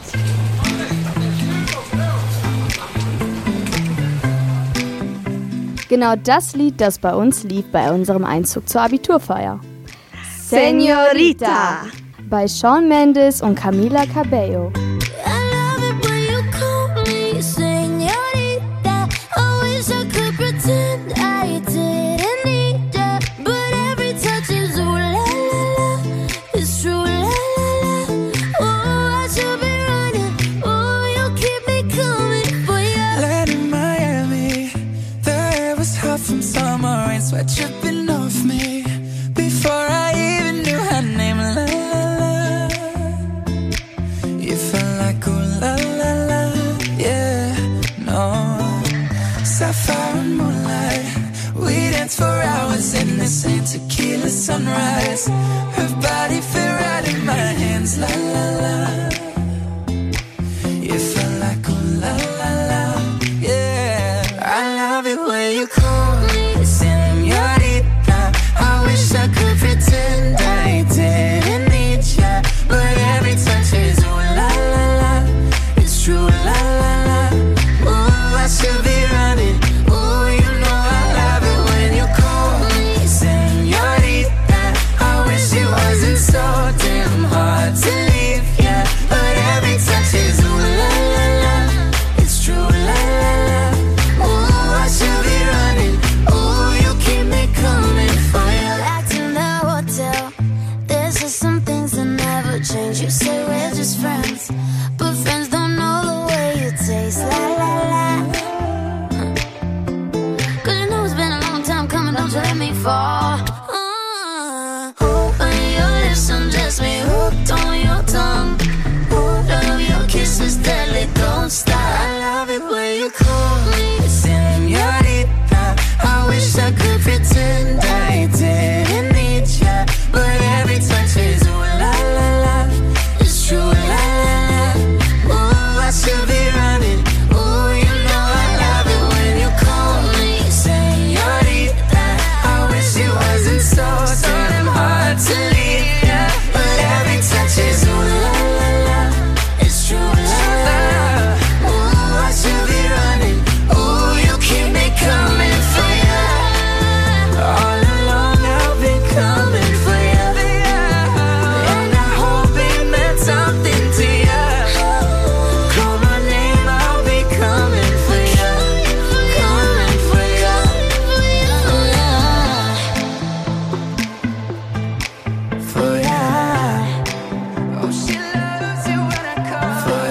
Genau das Lied, das bei uns lief bei unserem Einzug zur Abiturfeier. Señorita bei Shawn Mendes und Camila Cabello. Sweat dripping off me before I even knew her name. La la la, you felt like ooh la la la, yeah, no. Sapphire and moonlight, we danced for hours in the same tequila sunrise. Her body fit right in my hands, la la la. You felt like ooh la la la, yeah. I love it when you call me. I wish I could pretend I didn't need ya, but every touch is ooh la la la, never change. You say we're just friends, but friends don't know the way you taste. La la la. Cause you know it's been a long time coming, don't you let me fall. Uh, open your lips and just me hooked on your tongue. Oh, love your kisses deadly, don't stop. I love it when you call me señorita. I wish I could pretend I didn't need ya, but every touch is ooh la la la. It's true, la la la. Ooh, I should be running. Ooh, you know I love it when you call me señorita. I wish it wasn't so, so damn hard to leave ya, but every touch is ooh la la la. It's true, la la la. Ooh, I should be running. Ooh, you keep me coming for ya. All along I've been coming for ya, and I hope it meant something to ya. Call my name, I'll be coming for ya, coming for ya, for ya. Oh, she loves it when I call for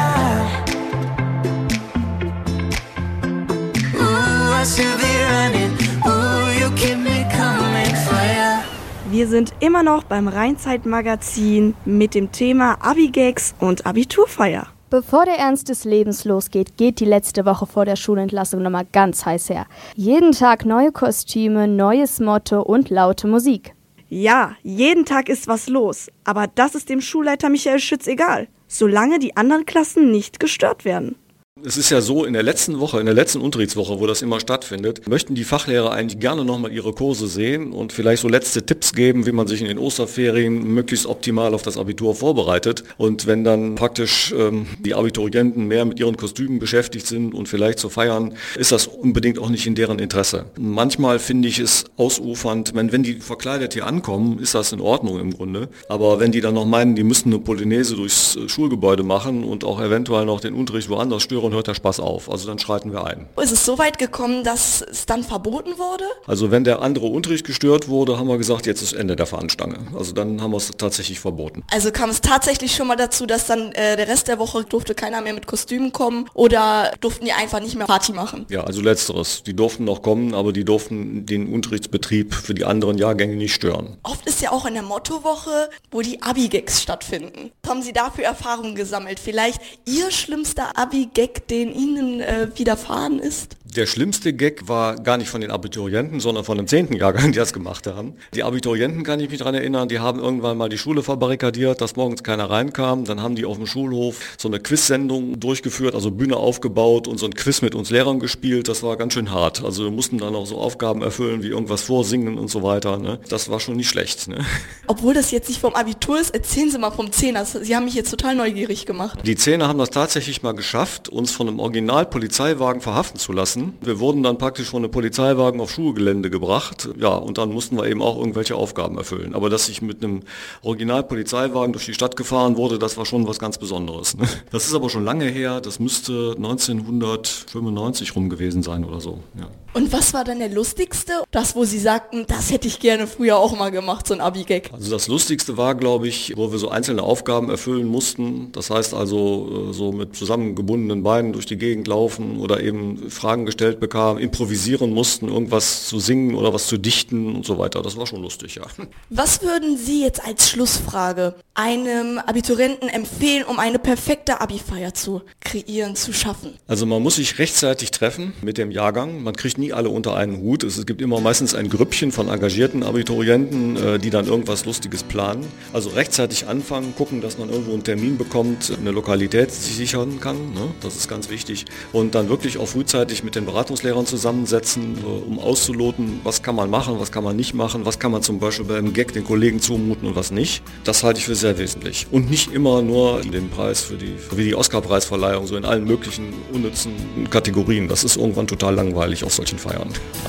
ya. Ooh, I should be running. Ooh, you keep me coming for ya. Wir sind immer noch beim Rheinzeit-Magazin mit dem Thema Abi-Gags und Abiturfeier. Bevor der Ernst des Lebens losgeht, geht die letzte Woche vor der Schulentlassung nochmal ganz heiß her. Jeden Tag neue Kostüme, neues Motto und laute Musik. Ja, jeden Tag ist was los, aber das ist dem Schulleiter Michael Schütz egal, solange die anderen Klassen nicht gestört werden. Es ist ja so, in der letzten Woche, in der letzten Unterrichtswoche, wo das immer stattfindet, möchten die Fachlehrer eigentlich gerne nochmal ihre Kurse sehen und vielleicht so letzte Tipps geben, wie man sich in den Osterferien möglichst optimal auf das Abitur vorbereitet. Und wenn dann praktisch ähm, die Abiturienten mehr mit ihren Kostümen beschäftigt sind und vielleicht zu feiern, ist das unbedingt auch nicht in deren Interesse. Manchmal finde ich es ausufernd, wenn, wenn die verkleidet hier ankommen, ist das in Ordnung im Grunde. Aber wenn die dann noch meinen, die müssen eine Polonaise durchs Schulgebäude machen und auch eventuell noch den Unterricht woanders stören, hört der Spaß auf. Also dann schreiten wir ein. Ist es so weit gekommen, dass es dann verboten wurde? Also wenn der andere Unterricht gestört wurde, haben wir gesagt, jetzt ist Ende der Fahnenstange. Also dann haben wir es tatsächlich verboten. Also kam es tatsächlich schon mal dazu, dass dann äh, der Rest der Woche durfte keiner mehr mit Kostümen kommen oder durften die einfach nicht mehr Party machen? Ja, also letzteres. Die durften noch kommen, aber die durften den Unterrichtsbetrieb für die anderen Jahrgänge nicht stören. Oft ist ja auch in der Mottowoche, wo die Abi-Gags stattfinden. Haben Sie dafür Erfahrungen gesammelt? Vielleicht Ihr schlimmster Abi-Gag, den Ihnen äh, widerfahren ist? Der schlimmste Gag war gar nicht von den Abiturienten, sondern von dem zehnten Jahrgang, die das gemacht haben. Die Abiturienten, kann ich mich daran erinnern, die haben irgendwann mal die Schule verbarrikadiert, dass morgens keiner reinkam. Dann haben die auf dem Schulhof so eine Quiz-Sendung durchgeführt, also Bühne aufgebaut und so ein Quiz mit uns Lehrern gespielt. Das war ganz schön hart. Also wir mussten dann auch so Aufgaben erfüllen, wie irgendwas vorsingen und so weiter. Ne? Das war schon nicht schlecht. Ne? Obwohl das jetzt nicht vom Abitur ist, erzählen Sie mal vom Zehner. Sie haben mich jetzt total neugierig gemacht. Die Zehner haben das tatsächlich mal geschafft, uns von einem Original-Polizeiwagen verhaften zu lassen. Wir wurden dann praktisch von einem Polizeiwagen auf Schulgelände gebracht, ja, und dann mussten wir eben auch irgendwelche Aufgaben erfüllen. Aber dass ich mit einem Original-Polizeiwagen durch die Stadt gefahren wurde, das war schon was ganz Besonderes. Ne? Das ist aber schon lange her, das müsste neunzehnhundertfünfundneunzig rum gewesen sein oder so, ja. Und was war dann der lustigste? Das, wo Sie sagten, das hätte ich gerne früher auch mal gemacht, so ein Abi-Gag. Also das lustigste war, glaube ich, wo wir so einzelne Aufgaben erfüllen mussten. Das heißt also, so mit zusammengebundenen Beinen durch die Gegend laufen oder eben Fragen gestellt bekamen, improvisieren mussten, irgendwas zu singen oder was zu dichten und so weiter. Das war schon lustig, ja. Was würden Sie jetzt als Schlussfrage einem Abiturienten empfehlen, um eine perfekte Abi-Feier zu kreieren, zu schaffen? Also man muss sich rechtzeitig treffen mit dem Jahrgang. Man kriegt nie alle unter einen Hut. Es gibt immer meistens ein Grüppchen von engagierten Abiturienten, die dann irgendwas Lustiges planen. Also rechtzeitig anfangen, gucken, dass man irgendwo einen Termin bekommt, eine Lokalität sich sichern kann. Ne? Das ist ganz wichtig. Und dann wirklich auch frühzeitig mit den Beratungslehrern zusammensetzen, um auszuloten, was kann man machen, was kann man nicht machen, was kann man zum Beispiel beim Gag den Kollegen zumuten und was nicht. Das halte ich für sehr wesentlich. Und nicht immer nur den Preis für die, wie die Oscar-Preisverleihung, so in allen möglichen unnützen Kategorien. Das ist irgendwann total langweilig auf solchen Feiern.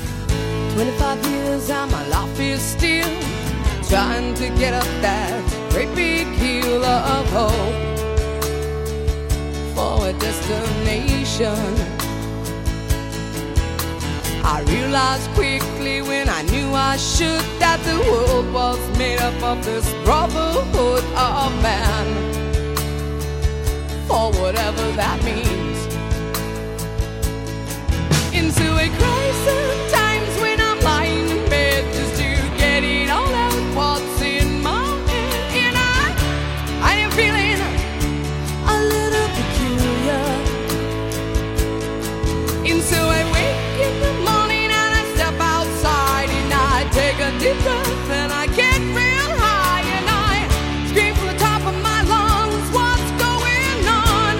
twenty-five years and my life is still trying to get up that great big hill of hope for a destination. I realized quickly when I knew I should that the world was made up of this brotherhood of man, for whatever that means. Into a crisis times when I'm lying in bed just to get it all out what's in my head, and I, I am feeling a little peculiar. And so I wake in the morning and I step outside and I take a deep breath and I get real high and I scream from the top of my lungs, what's going on?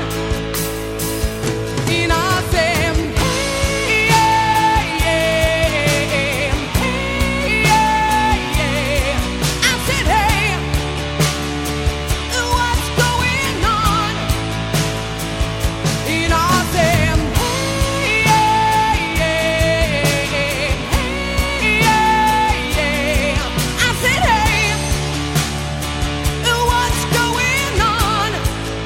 And I say, hey, yeah, yeah, hey, yeah, yeah. I said, hey, what's going on? And I say, hey, yeah, yeah, hey, yeah, yeah. I said, hey, what's going on?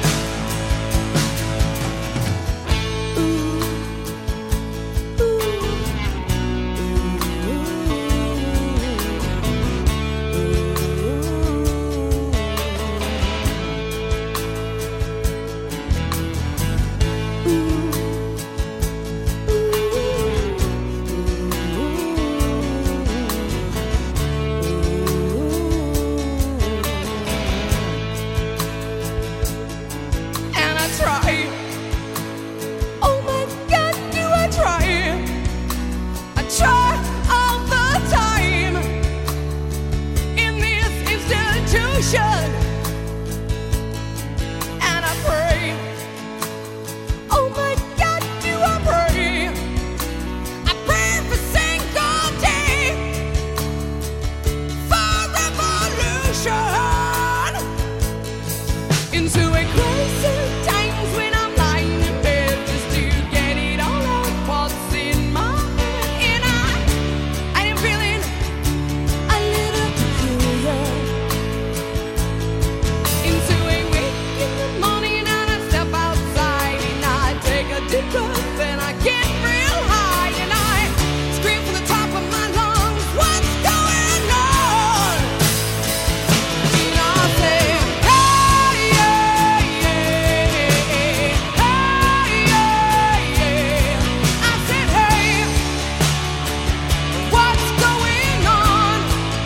And I try. Oh my God, do I try? I try all the time in this institution. And I pray. Oh my God, do I pray? I pray every single day for revolution. Into a crisis times when I'm lying in bed just to get it all out what's in my head, and I I am feeling a little peculiar. Into a wake in the morning and I step outside and I take a deep breath and I get real high and I scream from the top of my lungs, what's going on? And I say, hey, yeah, yeah, hey, yeah, yeah. I said, hey, what's going on?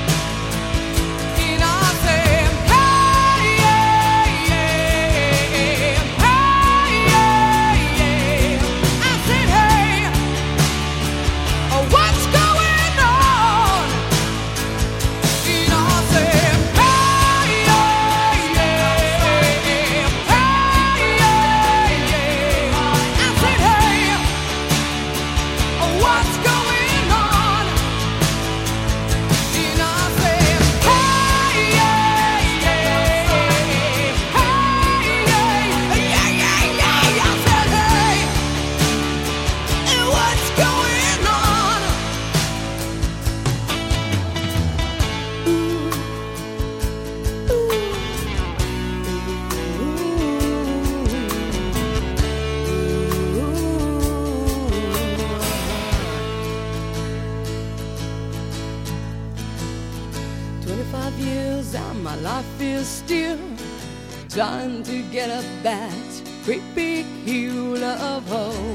And I say, hey, yeah, yeah, hey, yeah, yeah. I said, hey, what's going on? And I say, hey, yeah, yeah, hey, yeah, yeah. I said, hey, what's going on? And I say, hey, yeah, yeah, hey, yeah, yeah, yeah. I said, hey, what's going on? Twenty-five years and my life is still trying to get up that great big hill of hope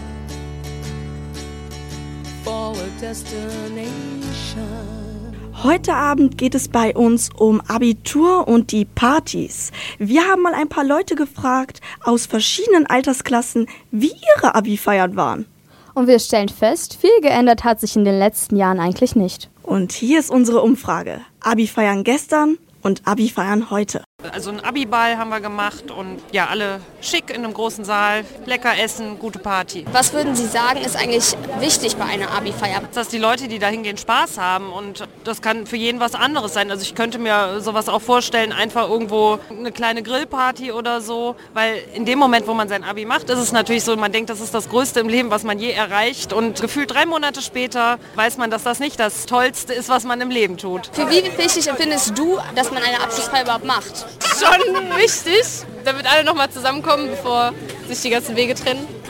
for a destination. Heute Abend geht es bei uns um Abitur und die Partys. Wir haben mal ein paar Leute gefragt aus verschiedenen Altersklassen, wie ihre Abi-Feiern waren. Und wir stellen fest, viel geändert hat sich in den letzten Jahren eigentlich nicht. Und hier ist unsere Umfrage. Abi-Feiern gestern und Abi-Feiern heute. Also einen Abi-Ball haben wir gemacht und ja, alle schick in einem großen Saal, lecker essen, gute Party. Was würden Sie sagen, ist eigentlich wichtig bei einer Abi-Feier? Dass die Leute, die da hingehen, Spaß haben und das kann für jeden was anderes sein. Also ich könnte mir sowas auch vorstellen, einfach irgendwo eine kleine Grillparty oder so, weil in dem Moment, wo man sein Abi macht, ist es natürlich so, man denkt, das ist das Größte im Leben, was man je erreicht und gefühlt drei Monate später weiß man, dass das nicht das Tollste ist, was man im Leben tut. Für wie wichtig empfindest du, dass man eine Abschlussfeier überhaupt macht? Schon wichtig, damit alle nochmal zusammenkommen, bevor sich die ganzen Wege trennen.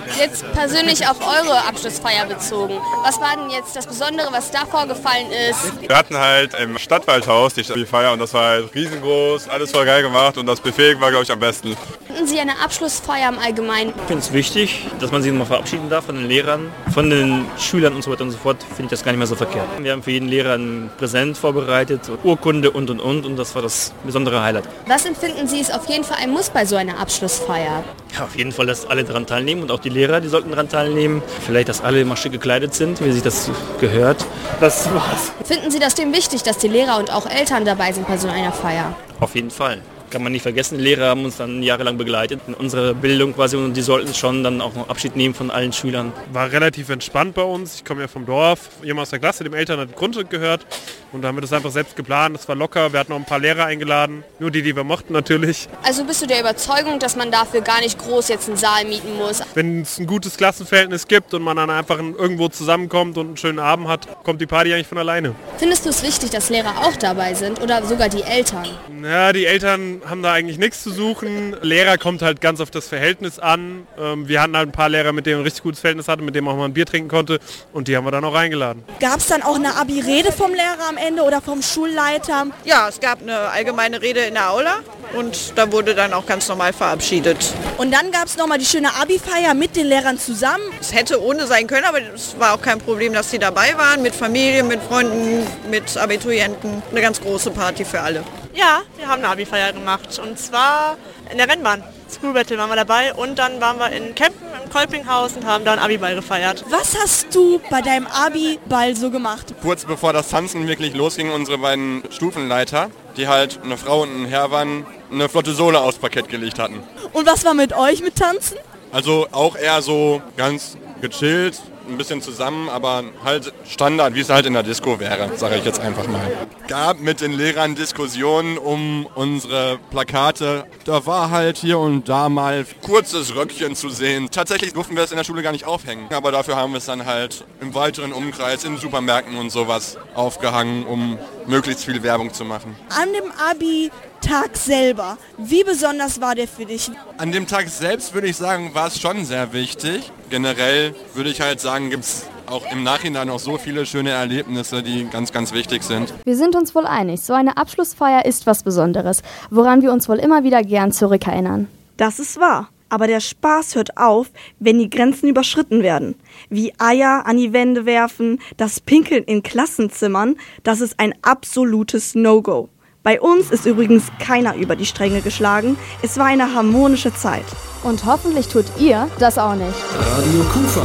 Jetzt persönlich auf eure Abschlussfeier bezogen. Was war denn jetzt das Besondere, was da vorgefallen ist? Wir hatten halt im Stadtwaldhaus die Feier und das war halt riesengroß, alles voll geil gemacht und das Buffet war, glaube ich, am besten. Finden Sie eine Abschlussfeier im Allgemeinen? Ich finde es wichtig, dass man sich mal verabschieden darf von den Lehrern, von den Schülern und so weiter und so fort. Finde ich das gar nicht mehr so verkehrt. Wir haben für jeden Lehrer ein Präsent vorbereitet, Urkunde und und und und das war das besondere Highlight. Was empfinden Sie ist auf jeden Fall ein Muss bei so einer Abschlussfeier? Ja, auf jeden Fall, dass alle daran teilnehmen und auch die Lehrer, die sollten daran teilnehmen. Vielleicht, dass alle immer schick gekleidet sind, wie sich das gehört. Das war's. Finden Sie das dem wichtig, dass die Lehrer und auch Eltern dabei sind bei so einer Feier? Auf jeden Fall. Kann man nicht vergessen, die Lehrer haben uns dann jahrelang begleitet in unserer Bildung quasi und die sollten schon dann auch noch Abschied nehmen von allen Schülern. War relativ entspannt bei uns. Ich komme ja vom Dorf. Jemand aus der Klasse, dem Eltern hat Grundstück gehört und da haben wir das einfach selbst geplant. Das war locker. Wir hatten noch ein paar Lehrer eingeladen, nur die, die wir mochten natürlich. Also bist du der Überzeugung, dass man dafür gar nicht groß jetzt einen Saal mieten muss? Wenn es ein gutes Klassenverhältnis gibt und man dann einfach irgendwo zusammenkommt und einen schönen Abend hat, kommt die Party eigentlich von alleine. Findest du es wichtig, dass Lehrer auch dabei sind oder sogar die Eltern? Ja, die Eltern haben da eigentlich nichts zu suchen. Lehrer kommt halt ganz auf das Verhältnis an. Wir hatten halt ein paar Lehrer, mit denen ein richtig gutes Verhältnis hatten, mit denen man auch mal ein Bier trinken konnte und die haben wir dann auch eingeladen. Gab es dann auch eine Abi-Rede vom Lehrer am Ende oder vom Schulleiter? Ja, es gab eine allgemeine Rede in der Aula und da wurde dann auch ganz normal verabschiedet. Und dann gab es nochmal die schöne Abi-Feier mit den Lehrern zusammen. Es hätte ohne sein können, aber es war auch kein Problem, dass sie dabei waren, mit Familie, mit Freunden, mit Abiturienten. Eine ganz große Party für alle. Ja, wir haben eine Abi-Feier gemacht und zwar in der Rennbahn. School Battle waren wir dabei und dann waren wir in Kempen im Kolpinghaus und haben da einen Abi-Ball gefeiert. Was hast du bei deinem Abi-Ball so gemacht? Kurz bevor das Tanzen wirklich losging, unsere beiden Stufenleiter, die halt eine Frau und ein Herr waren, eine flotte Sohle aufs Parkett gelegt hatten. Und was war mit euch mit Tanzen? Also auch eher so ganz gechillt, ein bisschen zusammen, aber halt Standard, wie es halt in der Disco wäre, sage ich jetzt einfach mal. Gab mit den Lehrern Diskussionen um unsere Plakate. Da war halt hier und da mal kurzes Röckchen zu sehen. Tatsächlich durften wir es in der Schule gar nicht aufhängen, aber dafür haben wir es dann halt im weiteren Umkreis, in Supermärkten und sowas aufgehangen, um möglichst viel Werbung zu machen. An dem Abi-Tag selber, wie besonders war der für dich? An dem Tag selbst würde ich sagen, war es schon sehr wichtig. Generell würde ich halt sagen, gibt es auch im Nachhinein noch so viele schöne Erlebnisse, die ganz, ganz wichtig sind. Wir sind uns wohl einig, so eine Abschlussfeier ist was Besonderes, woran wir uns wohl immer wieder gern zurückerinnern. Das ist wahr. Aber der Spaß hört auf, wenn die Grenzen überschritten werden. Wie Eier an die Wände werfen, das Pinkeln in Klassenzimmern, das ist ein absolutes No-Go. Bei uns ist übrigens keiner über die Stränge geschlagen. Es war eine harmonische Zeit. Und hoffentlich tut ihr das auch nicht. Radio Kufa.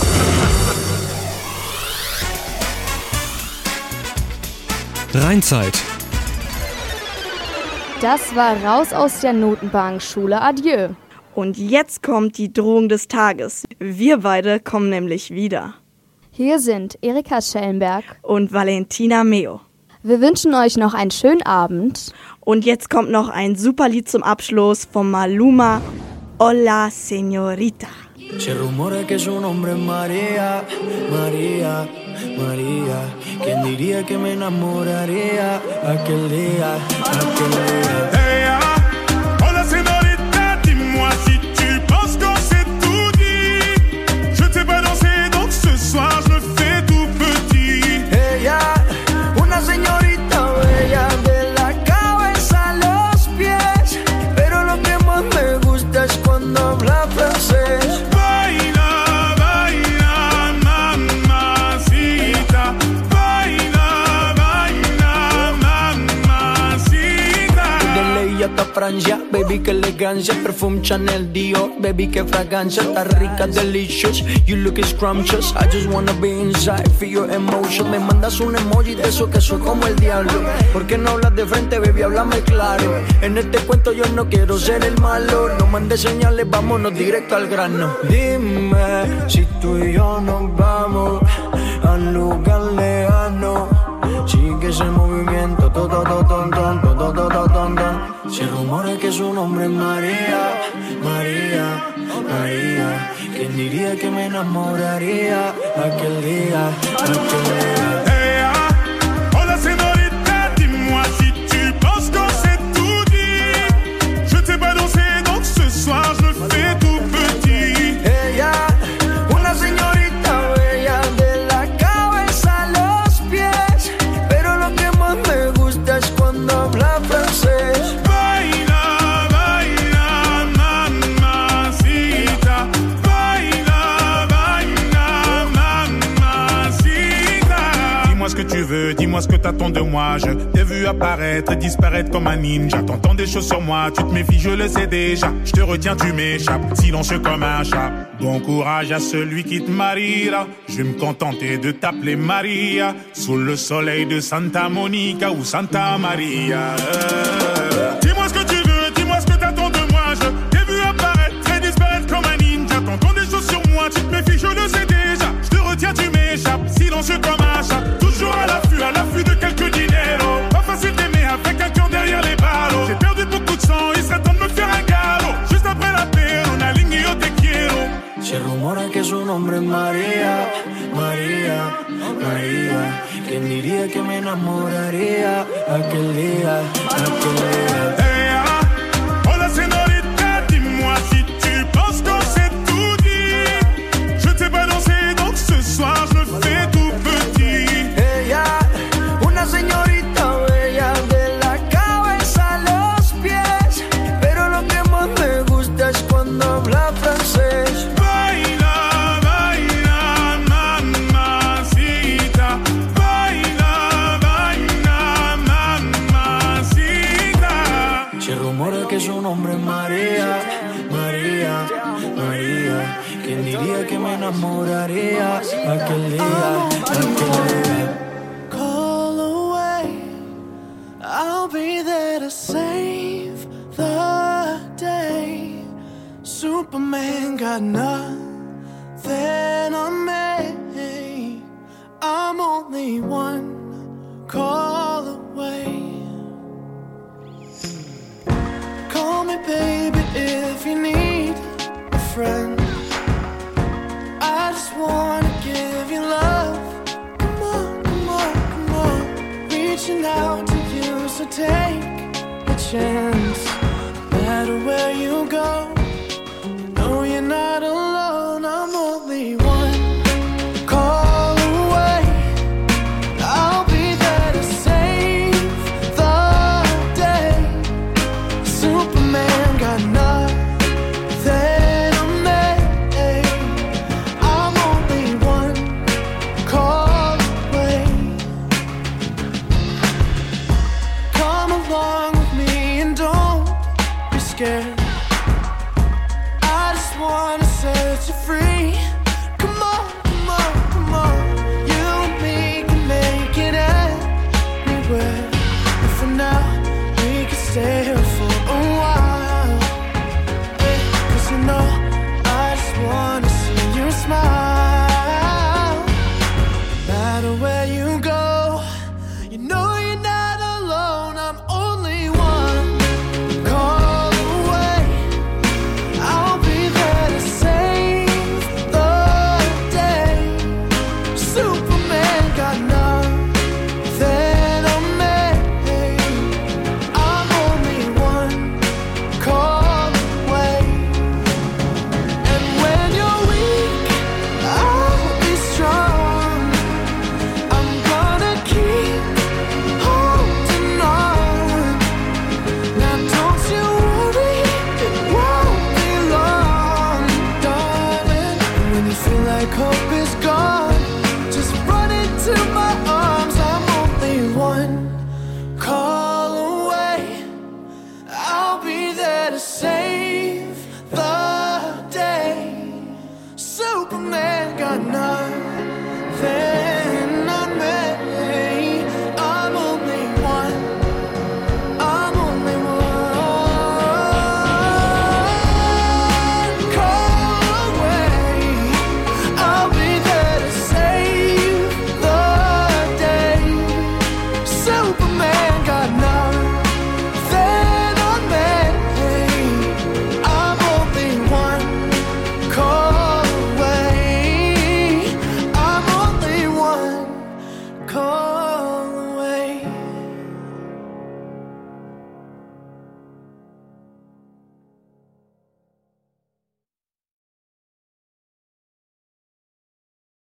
Rheinzeit. Das war Raus aus der Notenbank. Schule Adieu. Und jetzt kommt die Drohung des Tages. Wir beide kommen nämlich wieder. Hier sind Erika Schellenberg und Valentina Meo. Wir wünschen euch noch einen schönen Abend. Und jetzt kommt noch ein super Lied zum Abschluss von Maluma, Hola Señorita. Se rumora que su nombre es María, María, María. ¿Quién diría que me enamoraría aquel día, aquel día? Hey, ah, hola señorita, dis-moi si tu penses qu'on s'est tout dit. Je t'ai pas dansé, donc ce soir je me fais tout petit. Ella, una señorita bella de la cabeza a los pies, pero lo que más me gusta es cuando habla francés. Hasta Francia, baby, que elegancia. Perfume Chanel, Dior, baby, que fragancia. Está rica, delicious, you look scrumptious. I just wanna be inside, feel your emotion. Me mandas un emoji de eso que soy como el diablo. ¿Por qué no hablas de frente, baby? Háblame claro. En este cuento yo no quiero ser el malo. No mandes señales, vámonos directo al grano. Dime si tú y yo nos vamos a un lugar lejano. Sigue ese movimiento, to, to, to, ton, ton, to, to, to, to, ton, ton. Se rumora que su nombre es María, María, María. ¿Quién diría que me enamoraría aquel día, aquel día? Hey, ah, hola señorita, dis-moi si tu penses qu'on s'est tout dit. Je t'ai pas dansé, donc ce soir je me fais tout petit. Ella, dis-moi ce que t'attends de moi. Je t'ai vu apparaître et disparaître comme un ninja. T'entends des choses sur moi, tu te méfies, je le sais déjà. Je te retiens, tu m'échappes, silencieux comme un chat. Bon courage à celui qui te mariera. Je vais me contenter de t'appeler Maria, sous le soleil de Santa Monica ou Santa Maria. Euh, dis-moi ce que tu veux, dis-moi ce que t'attends de moi. Je t'ai vu apparaître et disparaître comme un ninja. T'entends des choses sur moi, tu te méfies, je le sais déjà. Je te retiens, tu m'échappes, silencieux comme un chat. Toujours à l'affût, à l'affût de quelques dineros. Pas facile d'aimer avec un cœur derrière les ballots. J'ai perdu beaucoup de sang, il serait temps de me faire un galop. Juste après la paix, on a ligné yo te quiero. Se rumora que su nombre es María, María, María. ¿Quién diría que me enamoraría aquel día, aquel día? Hey, ah, hola señorita, dis-moi si tu penses qu'on s'est tout dit. Je ne sais pas danser, donc ce soir je me fais tout petit. Ella, una señorita bella de la cabeza a los pies, pero lo que más me gusta es cuando habla francés. Que su nombre es María, María, María. ¿Quién diría que me enamoraría aquel día, aquel día? Call away, I'll be there to save the day. Superman got nothing on me. I'm only one call away. Call me baby if you need a friend. I just wanna give you love. Come on, come on, come on. Reaching out to you, so take a chance. No matter where you go, you know you're not alone. I'm only one call away. I'll be there to save the day. Superman got nothing on me. I'm only one call away. Come along with me and don't be scared. I just wanna set you free.